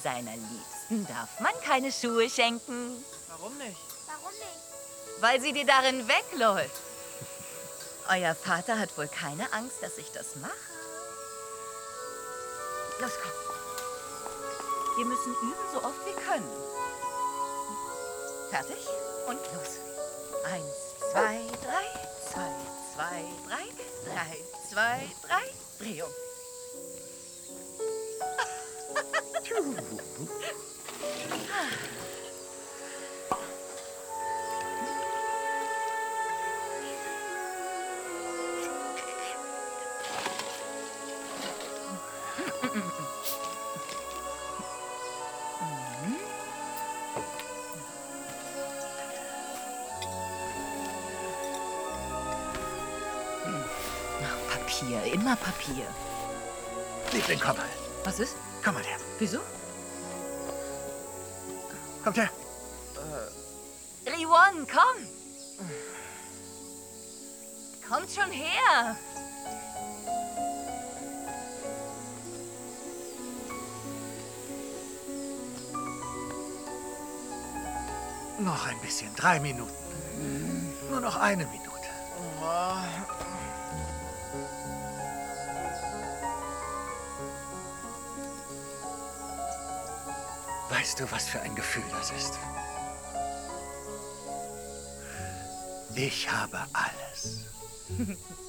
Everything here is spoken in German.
Seiner Liebsten darf man keine Schuhe schenken. Warum nicht? Warum nicht? Weil sie dir darin wegläuft. Euer Vater hat wohl keine Angst, dass ich das mache. Los, komm. Wir müssen üben, so oft wir können. Fertig? Und los. 1, 2, 3, 2, 2, 3, 3, 2, 3, Drehung. Papier, immer Papier. Liebling, komm mal. Was ist? Komm mal her. Wieso? Kommt her. Riwon, komm! Kommt schon her! Noch ein bisschen. 3 Minuten. Nur noch 1 Minute. Weißt du, was für ein Gefühl das ist? Ich habe alles.